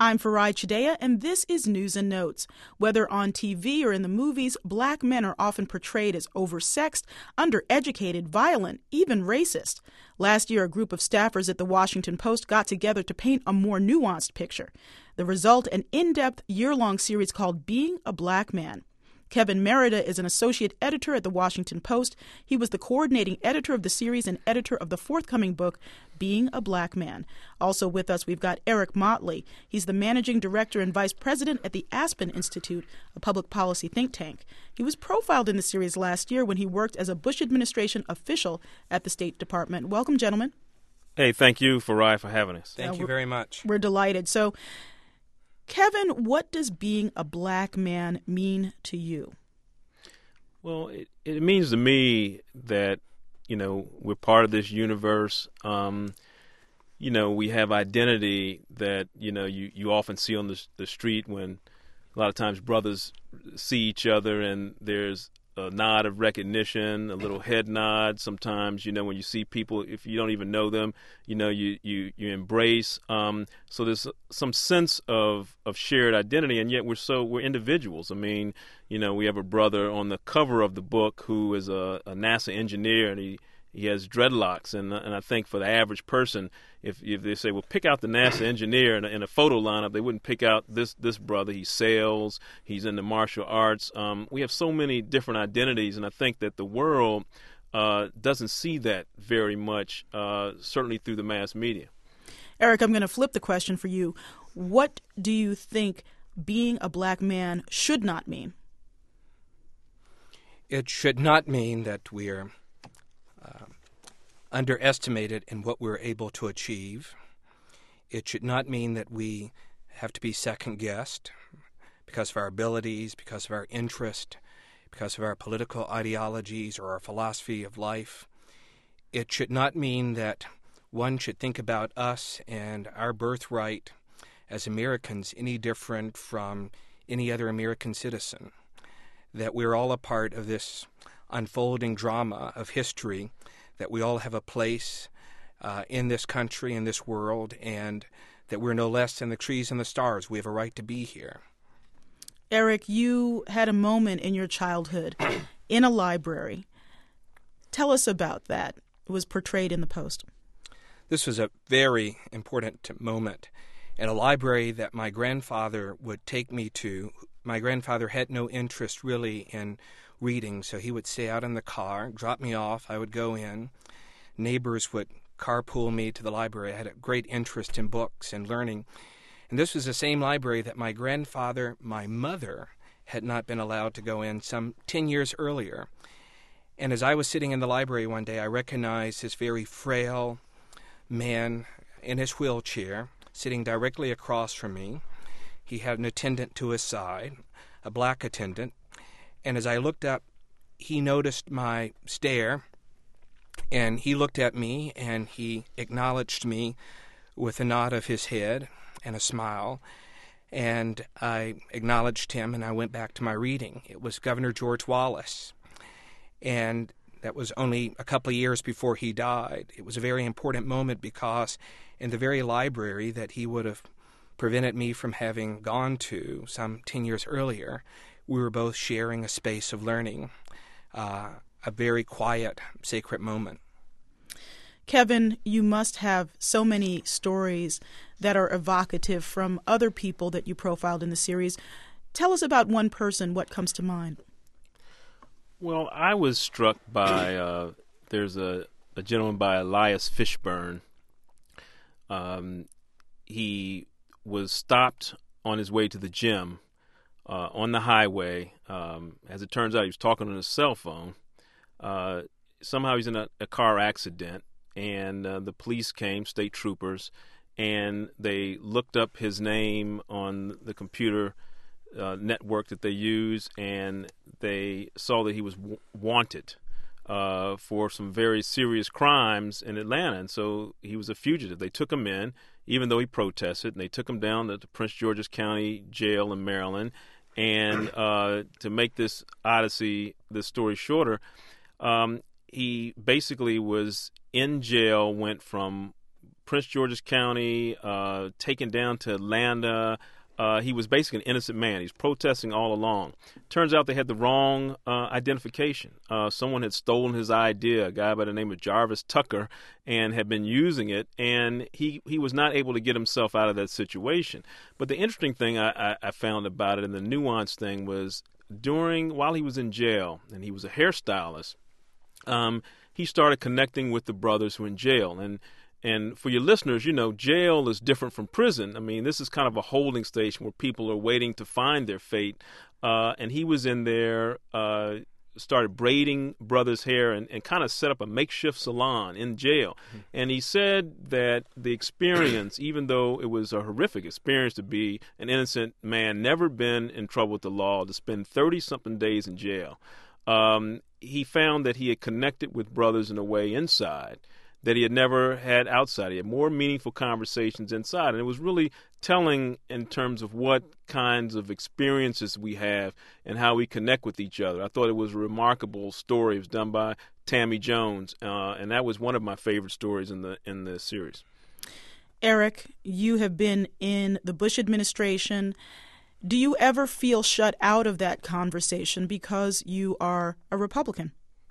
I'm Farai Chideya, and this is News and Notes. Whether on TV or in the movies, black men are often portrayed as oversexed, undereducated, violent, even racist. Last year, a group of staffers at the Washington Post got together to paint a more nuanced picture. The result, an in-depth, year-long series called Being a Black Man. Kevin Merida is an associate editor at the Washington Post. He was the coordinating editor of the series and editor of the forthcoming book, Being a Black Man. Also with us, we've got Eric Motley. He's the managing director and vice president at the Aspen Institute, a public policy think tank. He was profiled in the series last year when he worked as a Bush administration official at the State Department. Welcome, gentlemen. Hey, thank you, Farai, for having us. Thank you very much. We're delighted. So, Kevin, what does being a black man mean to you? Well, it means to me that, we're part of this universe. We have identity that, you often see on the street when a lot of times brothers see each other and there's a nod of recognition, a little head nod. Sometimes, when you see people, if you don't even know them, you embrace. So there's some sense of shared identity, and yet we're individuals. I mean, we have a brother on the cover of the book who is a NASA engineer, and he has dreadlocks, and I think for the average person, if they say, well, pick out the NASA engineer in a photo lineup, they wouldn't pick out this brother. He sails, he's in the martial arts. We have so many different identities, and I think that the world doesn't see that very much, certainly through the mass media. Eric, I'm going to flip the question for you. What do you think being a black man should not mean? It should not mean that we're underestimated in what we're able to achieve. It should not mean that we have to be second-guessed because of our abilities, because of our interest, because of our political ideologies or our philosophy of life. It should not mean that one should think about us and our birthright as Americans any different from any other American citizen, that we're all a part of this unfolding drama of history, that we all have a place in this country, in this world, and that we're no less than the trees and the stars. We have a right to be here. Eric, you had a moment in your childhood in a library. Tell us about that. It was portrayed in the Post. This was a very important moment in a library that my grandfather would take me to. My grandfather had no interest really in reading, so he would stay out in the car, drop me off, I would go in. Neighbors would carpool me to the library. I had a great interest in books and learning. And this was the same library that my grandfather, my mother, had not been allowed to go in some 10 years earlier. And as I was sitting in the library one day, I recognized this very frail man in his wheelchair sitting directly across from me. He had an attendant to his side, a black attendant. And as I looked up, he noticed my stare, and he looked at me, and he acknowledged me with a nod of his head and a smile. And I acknowledged him, and I went back to my reading. It was Governor George Wallace, and that was only a couple of years before he died. It was a very important moment because in the very library that he would have prevented me from having gone to some 10 years earlier, we were both sharing a space of learning, a very quiet, sacred moment. Kevin, you must have so many stories that are evocative from other people that you profiled in the series. Tell us about one person. What comes to mind? Well, I was struck by, there's a gentleman by Elias Fishburne. He was stopped on his way to the gym on the highway. As it turns out, he was talking on his cell phone. Somehow he's in a car accident, and the police came, state troopers, and they looked up his name on the computer network that they use, and they saw that he was wanted for some very serious crimes in Atlanta, and so he was a fugitive. They took him in, even though he protested, and they took him down to Prince George's County Jail in Maryland. And to make this story shorter, he basically was in jail, went from Prince George's County, taken down to Atlanta. He was basically an innocent man. He's protesting all along. Turns out they had the wrong identification. Someone had stolen his idea, a guy by the name of Jarvis Tucker, and had been using it, and he was not able to get himself out of that situation. But the interesting thing I found about it, and the nuanced thing, was while he was in jail, and he was a hairstylist, he started connecting with the brothers who were in jail. And for your listeners, jail is different from prison. I mean, this is kind of a holding station where people are waiting to find their fate. And he was in there, started braiding brothers' hair and kind of set up a makeshift salon in jail. Mm-hmm. And he said that the experience, even though it was a horrific experience to be an innocent man, never been in trouble with the law, to spend 30-something days in jail, he found that he had connected with brothers in a way inside that he had never had outside. He had more meaningful conversations inside. And it was really telling in terms of what kinds of experiences we have and how we connect with each other. I thought it was a remarkable story. It was done by Tammy Jones, and that was one of my favorite stories in the series. Eric, you have been in the Bush administration. Do you ever feel shut out of that conversation because you are a Republican?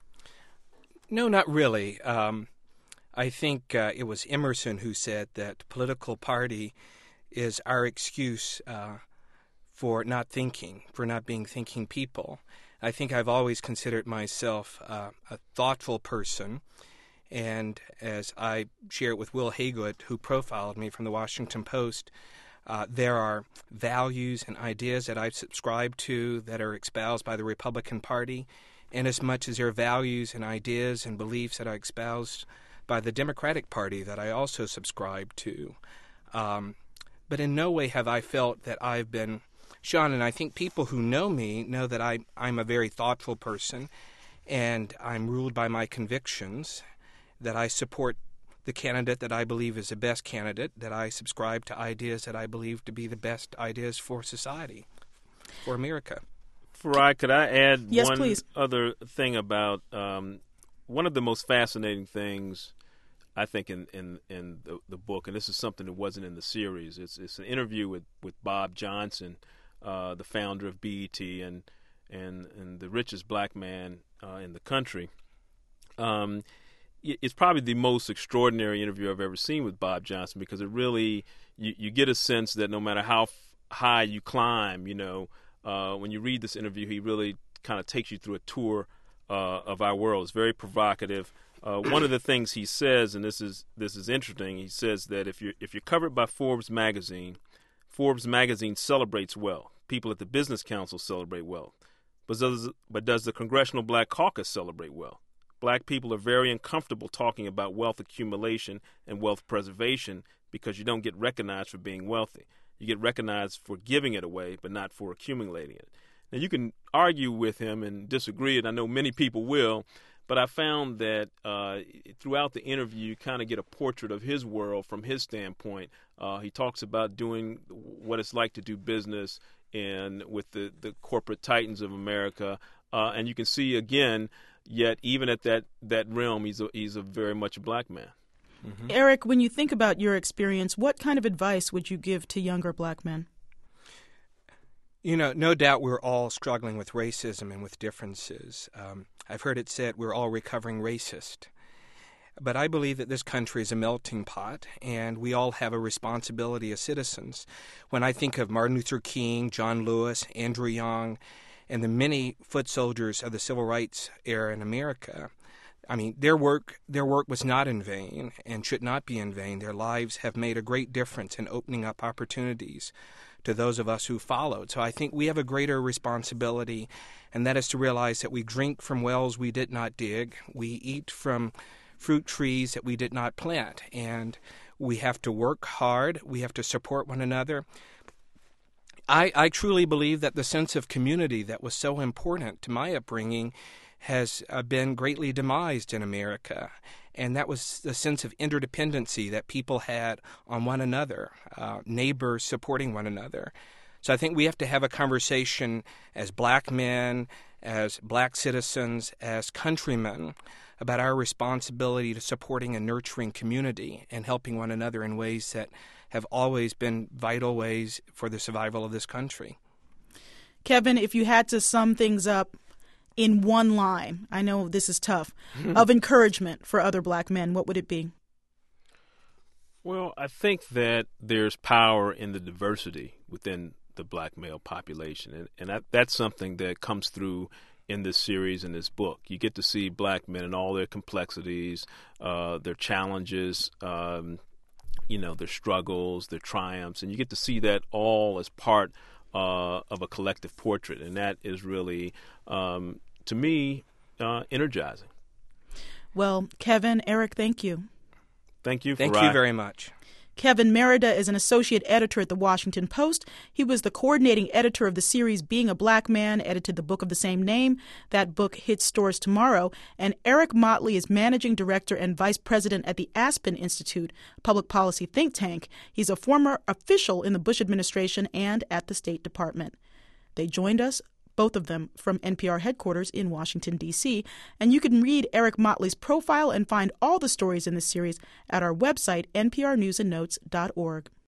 No, not really. I think it was Emerson who said that political party is our excuse for not thinking, for not being thinking people. I think I've always considered myself a thoughtful person, and as I share it with Will Haygood, who profiled me from the Washington Post, there are values and ideas that I subscribe to that are espoused by the Republican Party, and as much as there are values and ideas and beliefs that I espouse by the Democratic Party that I also subscribe to. But in no way have I felt that I've been shun, and I think people who know me know that I'm a very thoughtful person, and I'm ruled by my convictions, that I support the candidate that I believe is the best candidate, that I subscribe to ideas that I believe to be the best ideas for society, for America. Farai, could I add one please. Other thing about one of the most fascinating things, I think, in the book, and this is something that wasn't in the series, it's an interview with Bob Johnson, the founder of BET and the richest black man in the country. It's probably the most extraordinary interview I've ever seen with Bob Johnson, because it really, you get a sense that no matter how high you climb, when you read this interview, he really kind of takes you through a tour of our world. It's very provocative. One of the things he says, and this is interesting, he says that if you're covered by Forbes magazine celebrates wealth. People at the Business Council celebrate wealth. But does the Congressional Black Caucus celebrate wealth? Black people are very uncomfortable talking about wealth accumulation and wealth preservation because you don't get recognized for being wealthy. You get recognized for giving it away, but not for accumulating it. Now, you can argue with him and disagree, and I know many people will, but I found that throughout the interview, you kind of get a portrait of his world from his standpoint. He talks about doing what it's like to do business with the corporate titans of America, and you can see, again, yet even at that realm, he's a very much a black man. Mm-hmm. Eric, when you think about your experience, what kind of advice would you give to younger black men? No doubt we're all struggling with racism and with differences. I've heard it said we're all recovering racist. But I believe that this country is a melting pot, and we all have a responsibility as citizens. When I think of Martin Luther King, John Lewis, Andrew Young, and the many foot soldiers of the civil rights era in America, I mean, their work was not in vain and should not be in vain. Their lives have made a great difference in opening up opportunities to those of us who followed. So I think we have a greater responsibility, and that is to realize that we drink from wells we did not dig. We eat from fruit trees that we did not plant, and we have to work hard. We have to support one another. I truly believe that the sense of community that was so important to my upbringing has been greatly demised in America, and that was the sense of interdependency that people had on one another, neighbors supporting one another. So I think we have to have a conversation as black men, as black citizens, as countrymen, about our responsibility to supporting and nurturing community and helping one another in ways that have always been vital ways for the survival of this country. Kevin, if you had to sum things up in one line, I know this is tough, of encouragement for other black men, what would it be? Well, I think that there's power in the diversity within the black male population, and that's something that comes through in this series, in this book. You get to see black men in all their complexities, their challenges, their struggles, their triumphs, and you get to see that all as part of a collective portrait, and that is really, to me, energizing. Well, Kevin, Eric, thank you. Thank you. Thank you very much. Kevin Merida is an associate editor at The Washington Post. He was the coordinating editor of the series Being a Black Man, edited the book of the same name. That book hits stores tomorrow. And Eric Motley is managing director and vice president at the Aspen Institute, public policy think tank. He's a former official in the Bush administration and at the State Department. They joined us, both of them, from NPR headquarters in Washington, D.C., and you can read Eric Motley's profile and find all the stories in this series at our website, nprnewsandnotes.org.